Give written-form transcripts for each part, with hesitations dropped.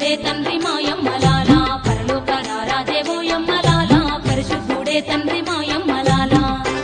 పరిశుద్ధుడే తండ్రి మాయమ్మలాలా పరలోక రారాజేవోయమ్మలాలా పరిశుద్ధుడే తండ్రి మాయమ్మలాలా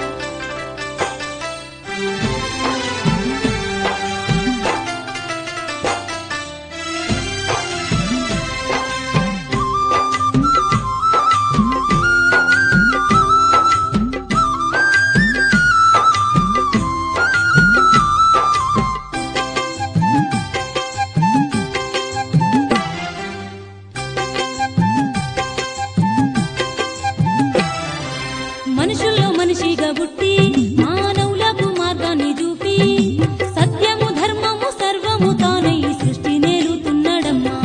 మనుషుల్లో మనిషిగా పుట్టి మానవులకు మార్గాన్ని చూపి సత్యము ధర్మము సర్వము తానై సృష్టి నేలుతున్నాడమ్మా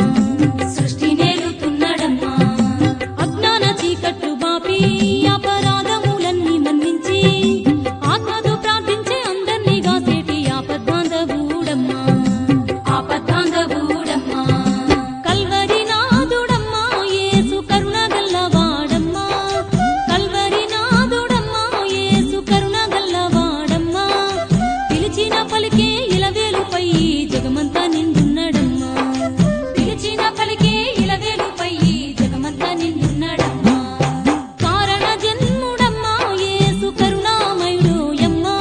అజ్ఞాన చీకట్లు బాపి అపరాధములన్నీ మన్నించి ఆత్మతో ప్రార్థించే అందర్నీ గాసేటి ఆపద్బాంధవుడమ్మా కల్వరి నాదుడమ్మా యేసు కరుణ గల్లవాడమ్మా పిలిచిన పలికే ఇలవేలుపై జగమంతా నిండున్నాడమ్మా కారణ జన్ముడమ్మా యేసు కరుణామయుడోయమ్మా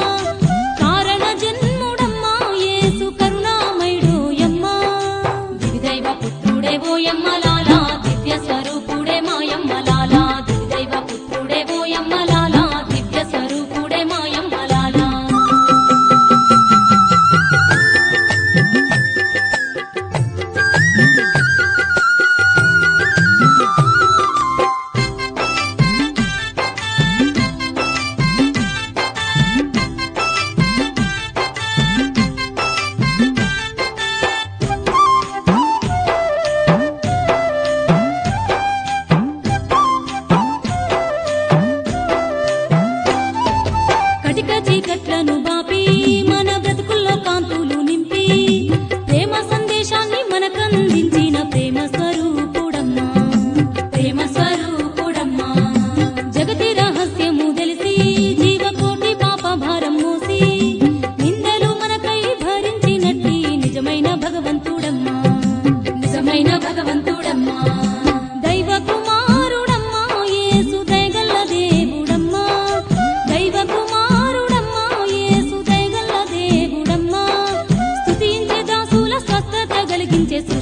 దివిదైవ పుత్రుడే ఓయమ్మలాలా దివ్య స్వరూపుడే మాయమ్మలాలా దివిదైవ పుత్రుడే ఓయమ్మలాలా దివ్య స్వరూపుడే మాయమ్మలాలా కటిక చీకట్లను బాపి మన బ్రతుకుల్లో కాంతులు నింపి ప్రేమ సందేశాన్ని మనకందించిన ప్రేమ స్వరూపుడమ్మా జగతి రహస్యము తెలిసి జీవకోటి పాప భారం మోసి నిందలు మనకై భరించినట్టి నిజమైన భగవంతుడమ్మా దైవ కుమారుడమ్మా యేసు దయగల్ల దేవుడమ్మా స్తుతించే దాసుల స్వస్థత కలిగించే